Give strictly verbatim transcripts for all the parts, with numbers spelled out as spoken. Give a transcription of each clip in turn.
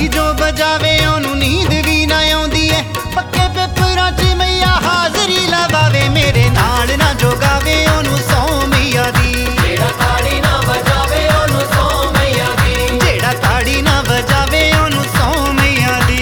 जो बजावे ओनू नींद भी ना आउंदी है। पक्के पेपरां च मैया हाज़री लवावे, मेरे नाल ना जो गावे ओनू सौ मैया दी। जेड़ा ताड़ी ना बजावे ओनू सौ मैया दी। जेड़ा ताड़ी ना बजावे ओनू सौ मैया दी।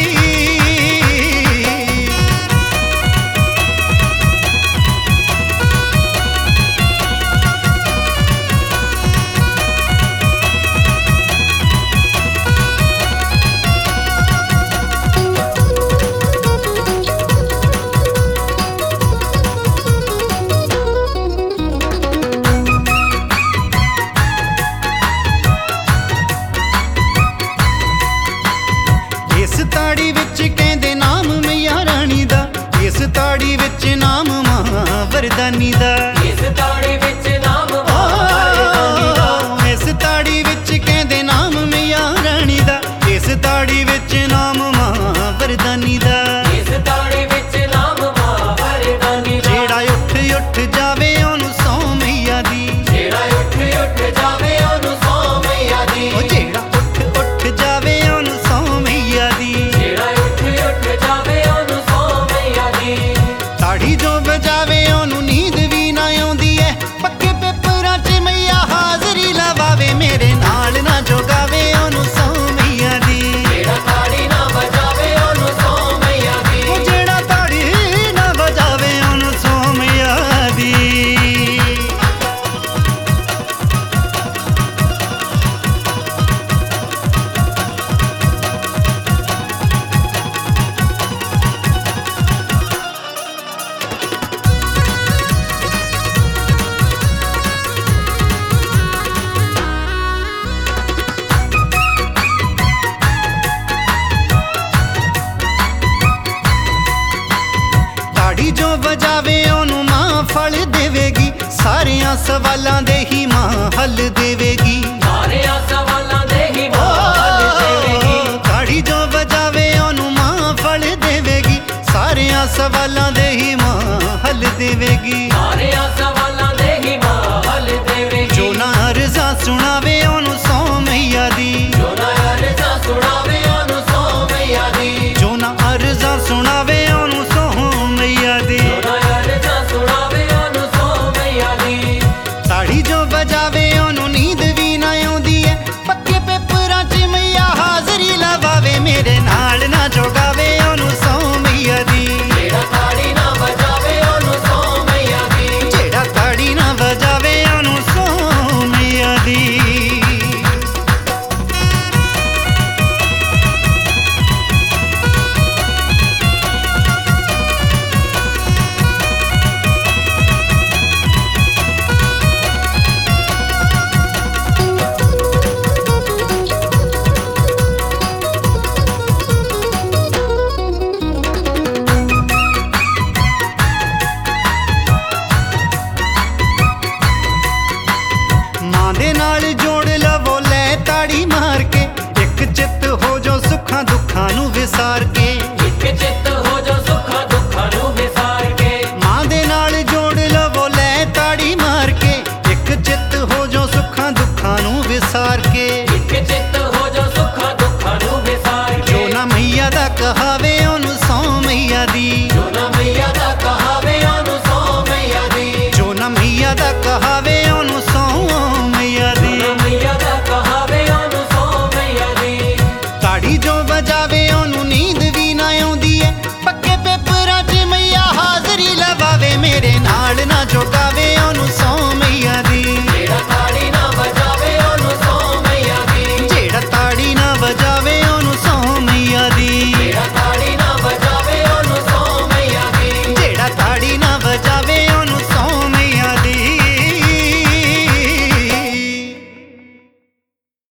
इस ताड़ी विच कहंदे नाम मैया रानी दा, इस ताड़ी विच नाम मां वरदानी दा। इस ताड़ी विच नाम वरदानी दा। इस ताड़ी विच कहंदे नाम मैया रानी दा, इस ताड़ी विच नाम मां वरदानी दा। इस ताड़ी विच नाम मां वरदानी दा। जेड़ा उठ उठ जावे ओनू सौ मैया दी। जेड़ा उठ उठ जावे ओनू सौ मैया दी। ओ जेड़ा उठ उठ जावे ओनू सौ मैया दी। जेड़ा उठ उठ जावे ओनू सौ मैया दी। ताड़ी जो बजावे ओनू नींद भी ना आउंदी है। पक्के पेपरां च मैया हाज़री लवावे, मेरे नाल ना जो गावे ओनू सौ मैया दी। जेड़ा ताड़ी ना बजावे ओनू सौ मैया दी। ओ जेड़ा ताड़ी ना बजावे ओनू सौ मैया दी। ताड़ी जो बजावे ओनू मां फल देवेगी, सारियां सवालां दे ही मां हल देवेगी। सारे सवालां दे ही मां हल देवेगी। ताड़ी जो बजावे ओनू मां फल देवेगी, सारियां सवालां दे ही मां हल देवेगी। सारे सवालां दे ही मां हल देवेगी। जो ना अर्ज़ा सुनावे ओनू सौ मैया दी। जो ना अर्ज़ा सुनावे ओनू सौ मैया दी। जो ना अर्ज़ा सुनावे ओनू सौ मैया दी। जो ना अर्ज़ा सुनावे ओनू सौ मैया दी। ताड़ी जो बजावे ओनू नींद भी ना आउंदी है। पक्के पेपरां च मैया हाज़री लवावे, मेरे नाल ना जो गावे ओनू सौ मैया दी। जेड़ा ताड़ी ना बजावे ओनू सौ मैया दी। जेड़ा ताड़ी ना बजावे ओनू सौ मैया दी। मां दे नाल जोड़ लवो लै ताड़ी मार के, एक चित हो जो सुखां दुखां नू विसार के। एक चित हो जो सुखां दुखां नू विसार के। मां दे नाल जोड़ लवो लै ताड़ी मार के, एक चित हो जो सुखां दुखां नू विसार के। एक चित हो जो सुखां दुखां नू विसार के। जो ना मैया दा कहावे ओनू सौ मैया दी। जो ना मैया दा कहावे ओनू सौ मैया दी। जो ना मैया दा कहावे ओनू सौ मैया दी। जो ना मैया दा कहावे ओनू सौ मैया दी। ताड़ी जो बजावे ओनू नींद भी ना आउंदी है। पक्के पेपरां च मैया हाज़री लवावे, मेरे नाल ना जो